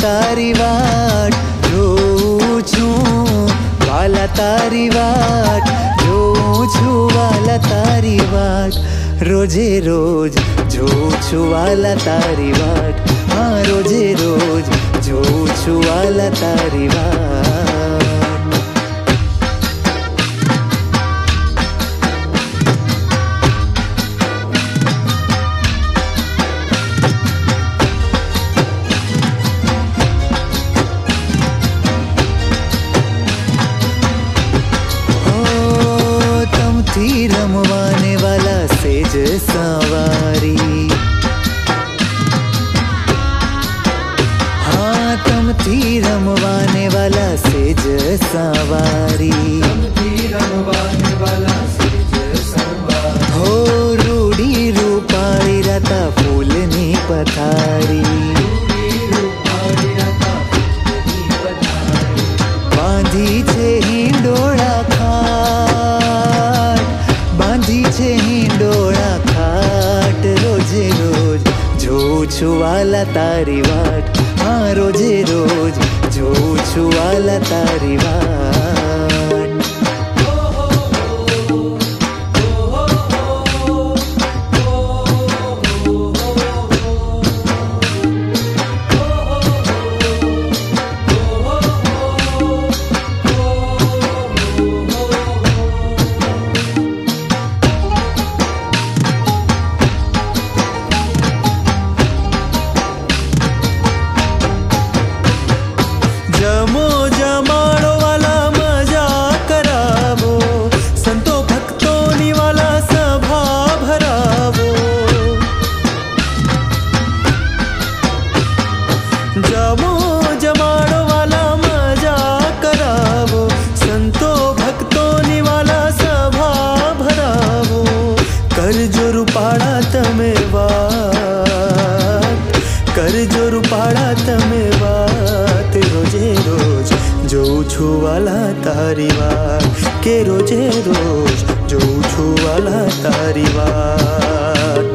તારી વાટ જોઉં છું વાલા તારી વાટ જોઉં છું વાલા તારી વાટ રોજે રોજ જોઉં છું વાલા તારી વાટ હા રોજે રોજ જોઉં છું વાલા તારી વાટ थी रमवाने वाला सेज सवारी हाँ तमथी रमवाने वाला सेज सवारी हो रूड़ी रूपाળી राता फूलनी पथारी बांधी छे हिंडोळा છે હિંડોળા ખાટ રોજે રોજ જોઉં છું વાલા તારી વાટ હા રોજે રોજ જોઉં છું વાલા તારી વાટ जमो जमाड़ो वाला मजा करावो संतो भक्तों वाला सभा भरावो जमो जमाड़ो वाला मजा करावो संतो भक्तों वाला सभा भरावो करजो रूपाड़ा तमे वात करजो रूपाड़ा तमे वात रोजे रोज જોઉં છું વાલા તારી વાત કે રોજે રોજ જોઉં છું વાલા તારી વાત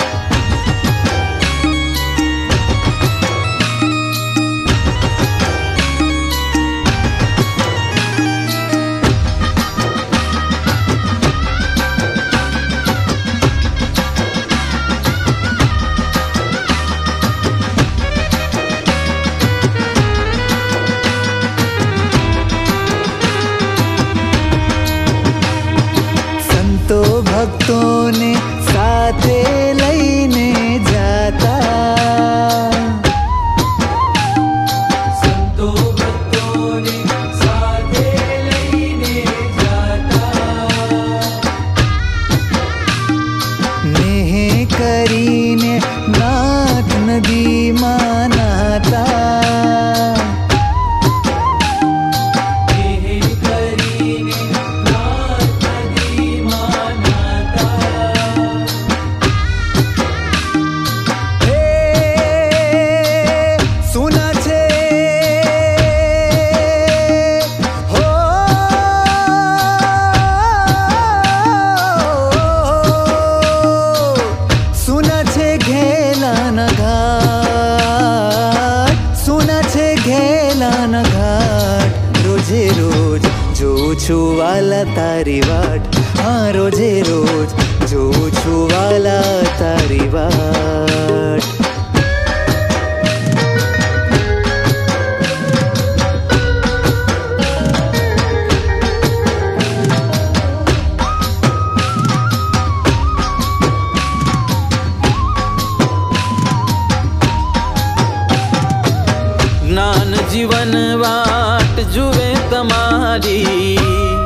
तो भक्तों ने साथे लईने जाता संतो भक्तों ने साथे लईने जाता नेह કરીને નાથ નદીમાં નાતા रोजे रोज જોઉં છું વાલા તારી વાટ હા રોજે રોજ જોઉં છું વાલા તારી વાટ જ્ઞાન જીવન વાટ જુએ તમારી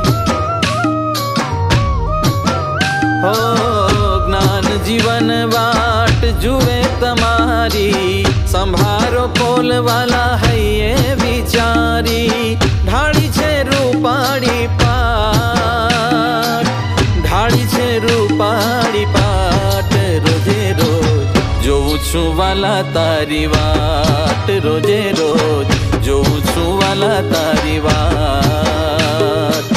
હો જ્ઞાન જીવન વાટ જુએ તમારી સંભારો કોલવાલા હૈયે વિચારી ઢાળી છે રૂપાળી પાટ ઢાળી છે રૂપાળી પાટ રોજે રોજ જોઉં છું વાલા તારી વાટ રોજે રોજ જોઉં છું વાલા તારી વાત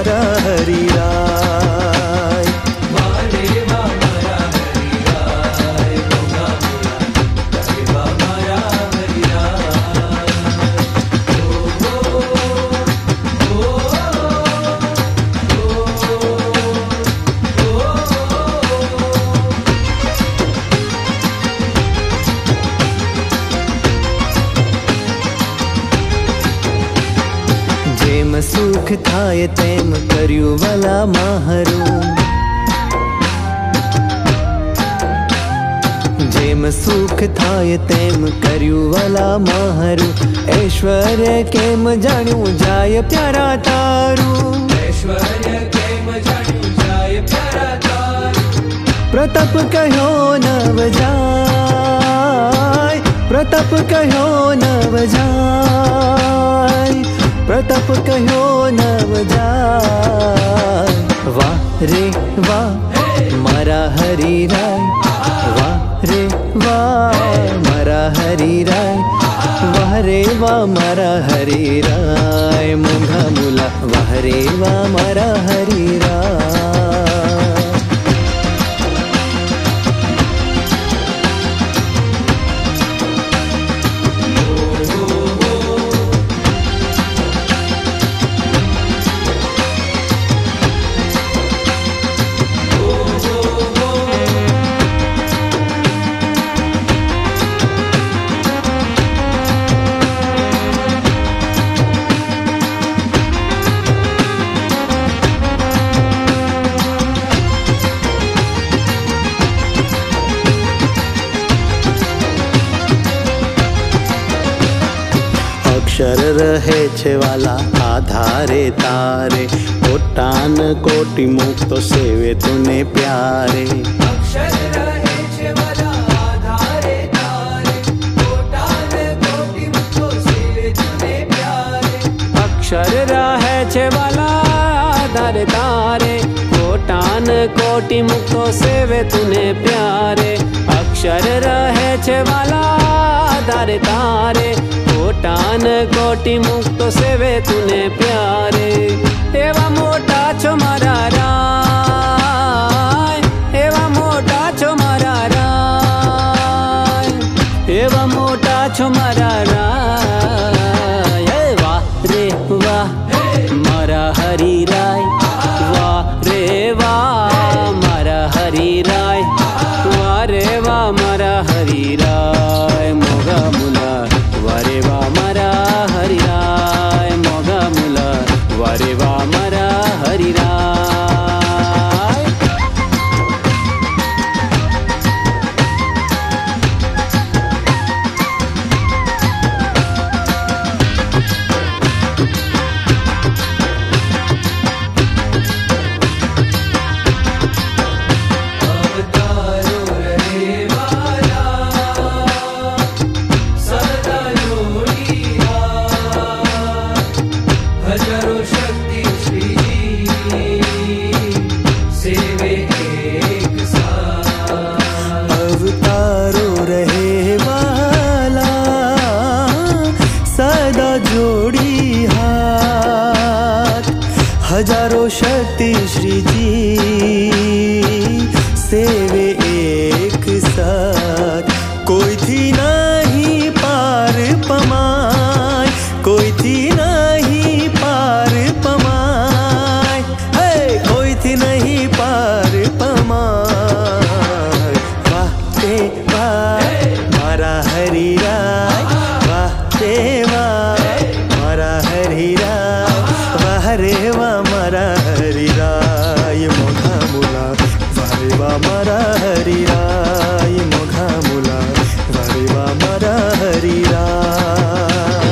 मारा हरि राय। वारे वा मारा हरि राय, मोगा मोला वारे वा मारा हरि राय। जेम सुख थाय तेम कर्यु वाला माहरू, जेम सुख थाय तेम कर्यु वाला माहरू। ऐश्वर्य केम जाण्यू जाय प्यारा तारू, ऐश्वर्य केम जाण्यू जाय प्यारा तारू। प्रताप कहो नव जाय, प्रताप कहो नव जाय, प्रताप कहो नव जाय। वाह रे वाह मारा हरि राय, वाह रे वाह मारा हरि राय, वाह रे वाह मारा हरि राय। मोघा मुला वाह रे वाह मारा हरि राय। अक्षर रहे छे वाला आधारे तारे, कोटान कोटि मुक्त सेवे तूने प्यारे। अक्षर रहे छे वाला आधारे तारे, कोटान कोटि मुक्तो सेवे तूने प्यारे। अक्षर रहे छे वाला आधारे तारे, कोटान कोटि मुक्तो सेवे तूने प्यारे। अक्षर रहे छे वाला आधारे तारे, कोटान कोटि मुक्तो सेवे तूने प्यारे। एवा मोटा छो मारा राय, एवा मोटा छो मारा राय, एवा मोटा छो मारा राय। वाह रे वाह मारा हरि राय, वाह रे वाह मारा हरि राय, वाह रे वाह मारा हरि राय। मोगा मुला वारे वा मारा हरि राय, मोगा मुला वारे वा मारा हरि राय। अवतारो रहे वाला सदा जोड़ी हाथ, हजारों शक्ति श्री सेवे एक साथ। अवतारो रहे वाला सदा जोड़ी हाथ, हजारों शक्ति श्री जी सेवे एक साथ। कोई थी नहीं पार पमाय, कोई थी नहीं पार पमाय, है कोई थी नहीं पार पमाय। वाह रे वाह मारा हरि राय, वाह रे वाह मारा हरि राय, वाह रे वाह मारा हरि राय। मोघा मुला वारे वाह मारा हरि राय, मोघा मुला वारे वाह मारा हरि राय।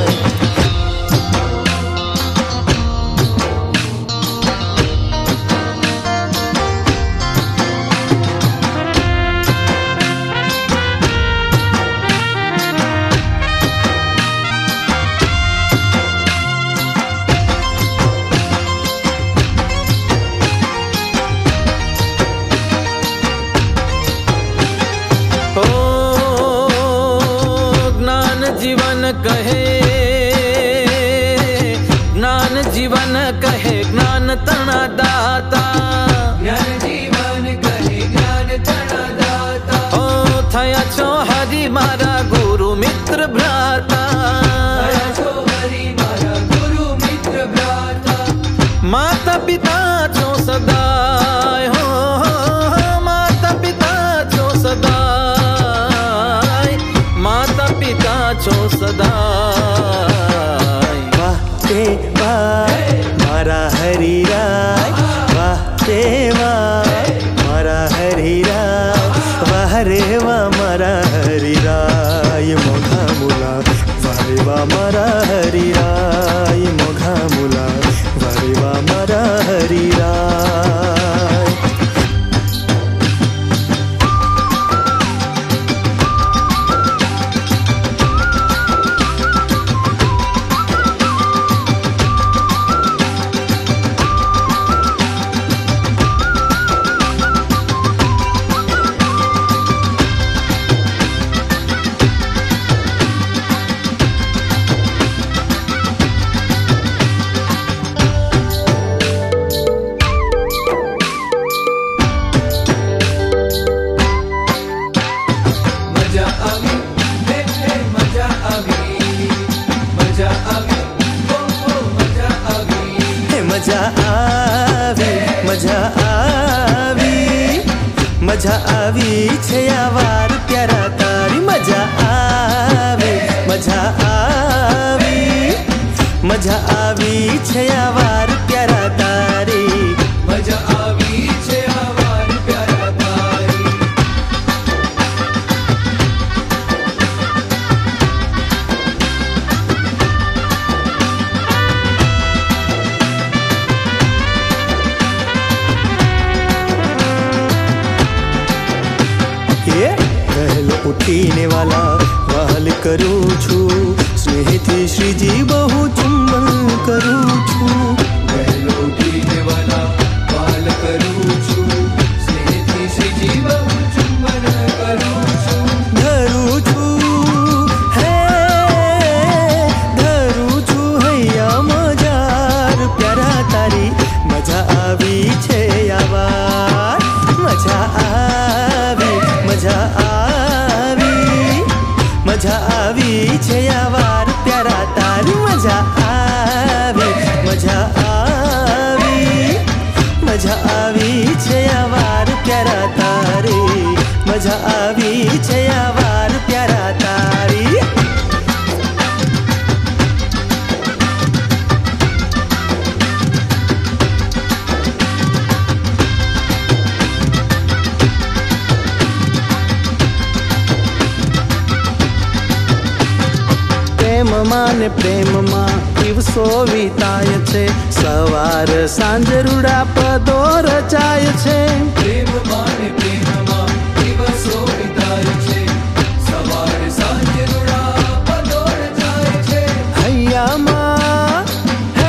कहे ज्ञान जीवन कहे, ज्ञान તણા દાતા જ્ઞાન જીવન કહે જ્ઞાન તણા દાતા ઓ થયા છો હરિ મારા ગુરુ મિત્ર ભ્રાતા થયા છો હરિ મારા ગુરુ મિત્ર ભ્રાતા માતા પિતા છો સદાય હો માતા પિતા છો સદાય માતા પિતા છો સદાય વાહ તે વાહ મારા હરિરાય વાહ તે વાહ મારા હરિરાય વાહ રે વાહ મારા હરિરાય મોઘા મુલા વારે વાહ મારા હરિરાય મોઘા મુલા વારે વાહ મારા હરિરાય મજા આવી હે મજા આવી મજા આવી ઓ મજા આવી હે મજા આવી મજા આવી મજા આવી છે આ વાર પ્યારા તારી મજા આવી મજા આવી મજા આવી છે આ વાર પ્યારા તારી મજા આવી છે આ વાર પ્યારા તારી એ વહેલો ઉઠીને વાલા વહાલ કરું છું સ્નેહથી શ્રીજી બહુ ચુંબન કરું છું વહેલો ઉઠીને વાલા વાલ કરું છું સ્નેહથી શ્રીજી બહુ ચુંબન કરું છું ધરું છું હે ધરું છું હૈયા મજાર પ્યારા તારી મજા આવી છે આવાર મજા આવી મજા આવી મજા આવી છે આવાર પ્યારા તારી મજા આવી મજા આવી મજા આવી છે આવાર પ્યારા તારી મજા આવી છે આવાર પ્યારા તારી પ્રેમમાં ને પ્રેમમાં દિવસો વીતાય છે સવાર સાંજ રૂડા પદો રચાય છે પ્રેમમાં ને પ્રેમમાં દિવસો વિતાય છે સવાર સાંજ રૂડા પદોળ જાય છે હૈયામાં હે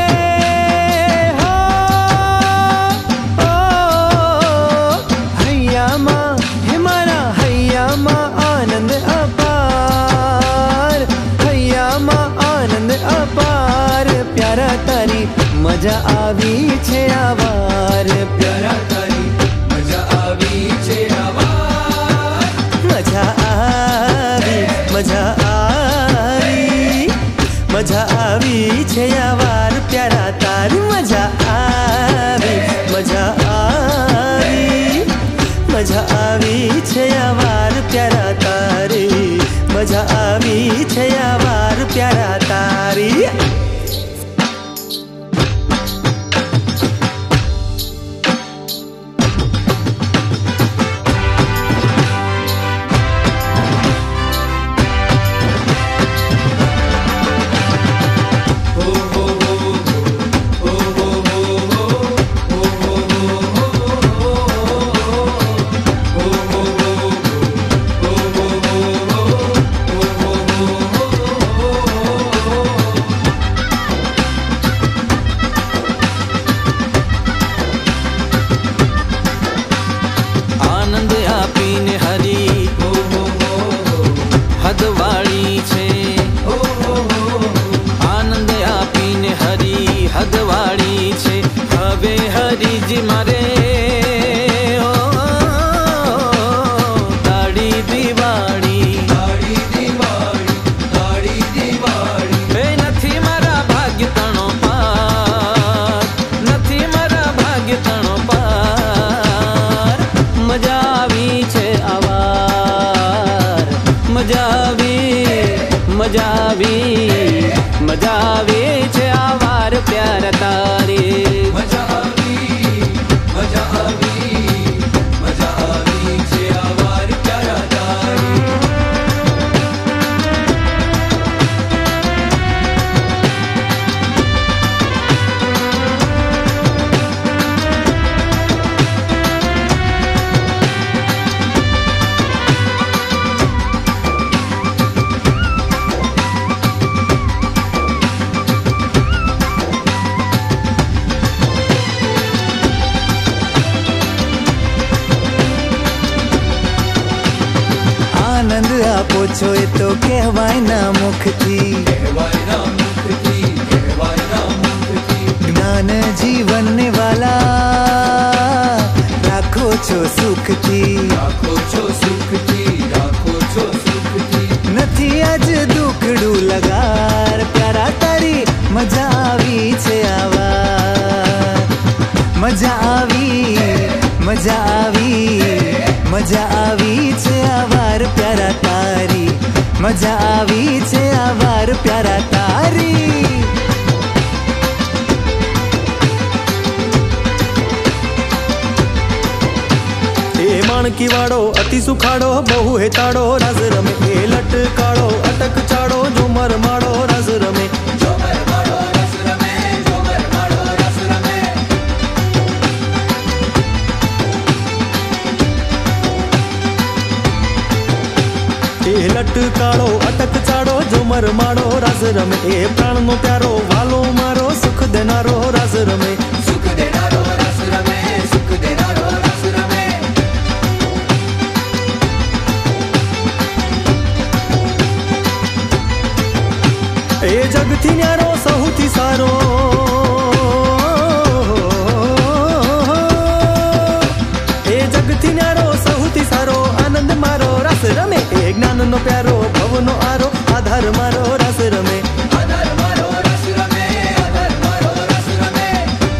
હો ઓ હૈયામાં હે મારા હૈયામાં આનંદ અપાર હૈયામાં આનંદ અપાર પ્યારા તારી મજા આવી છે આવાર પ્યારા તારી મજા આવે હરીજી મારે ઓ દાડી દિવાળી દાડી દિવાળી દાડી દિવાળી એ નથી મારા ભાગ્ય તણો પાર નથી મારા ભાગ્ય તણો પાર મજા આવી છે આવાર મજા આવી છે આવાર પ્યાર તારે મજા આવી છે આવાર પ્યારા તારી આનંદ આપો છો એ તો કહેવાય ના મુખથી કહેવાયના મુખથી કહેવાયના મુખથી જ્ઞાન જીવનને વાલા રાખો છો સુખથી રાખો છો સુખથી રાખો છો સુખથી નથી આજ દુખડું લગાર પ્યારા તારી મજા આવી છે આવાર મજા આવી છે આવાર પ્યારા તારી મજા આવી છે આવાર પ્યારા તારી એ માણકી વાળો અતિ સુખાડો બહુ હેતાડો રાસ રમે એ લટકાળો અટક ચાડો ઝુમર માળો રાસ રમે જોમર માળો રસ રમે જોમર માળો રસ રમે એ લટકાળો અટક ચાડો ઝુમર માળો રાસ રમે એ પ્રાણનો પ્યારો વાલો મારો સુખ દેનારો રાસ રમે સુખ દેનારો રસ રમે સુખ દેનારો રસ રમે એ જગથી ન્યારો સૌથી સારો એ જગથી ન્યારો સૌથી સારો આનંદ મારો રાસ રમે એ જ્ઞાનનો પ્યારો ભવનો આરો આધાર મારો રાસ રમે આધાર મારો રસ રમે આધાર મારો રસ રમે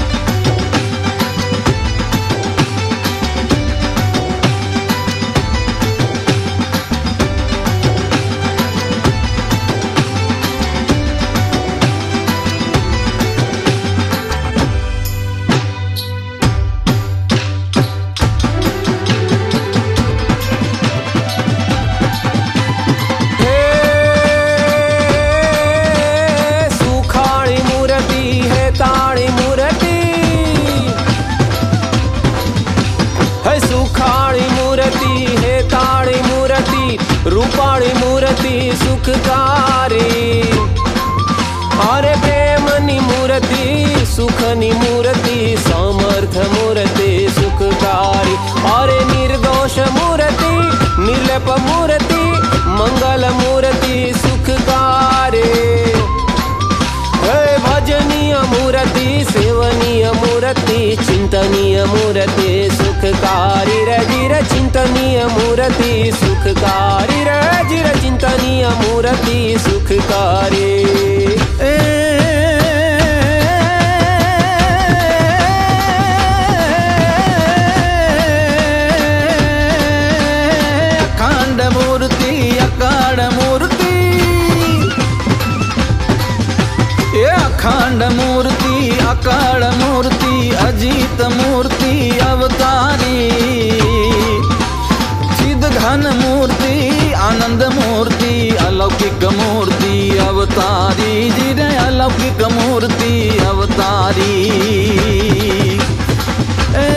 સુખાળી મૂર્તિ હે તાળી મૂર્તિ હે સુખાળી મૂર્તિ હે તાળી મૂર્તિ રૂપાળી મૂર્તિ સુખકારી અરે પ્રેમની મૂર્તિ સુખની મૂર્તિ સમર્થ મૂર્તિ સુખકારી અરે નિર્દોષ મૂર્તિ નિર્લેપ મૂર્તિ મંગલ મૂર્તિ સુખકારી હે ભજનીય મૂર્તિ સેવનીય મૂર્તિ ચિંતનીય મૂર્તિ સુખકારી રે જીર ચિંતનીય મૂર્તિ સુખકારી રે જીર ચિંતનીય મૂર્તિ સુખકારી એ અખંડ મૂર્તિ અકાળ મૂર્તિ એ અખંડ મૂર્તિ અકાળ મૂર્તિ અજીત મૂર્તિ અવતારી ચિદ ઘન મૂર્તિ આનંદ મૂર્તિ અલૌકિક મૂર્તિ અવતારી જીરે અલૌકિક મૂર્તિ અવતારી એ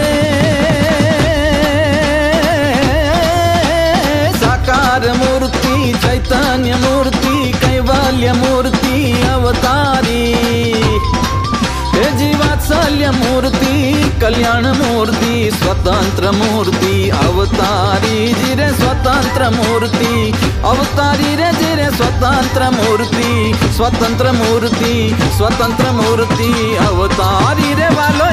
સાકાર મૂર્તિ ચૈતન્ય મૂર્તિ કૈવલ્ય મૂર્તિ અવતારી હે જીવાત્સલ્ય મૂર્તિ કલ્યાણ મૂર્તિ સ્વતંત્ર મૂર્તિ અવતારી જીરે સ્વતંત્ર મૂર્તિ અવતારી રે જીરે સ્વતંત્ર મૂર્તિ સ્વતંત્ર મૂર્તિ સ્વતંત્ર મૂર્તિ અવતારી રે વાલો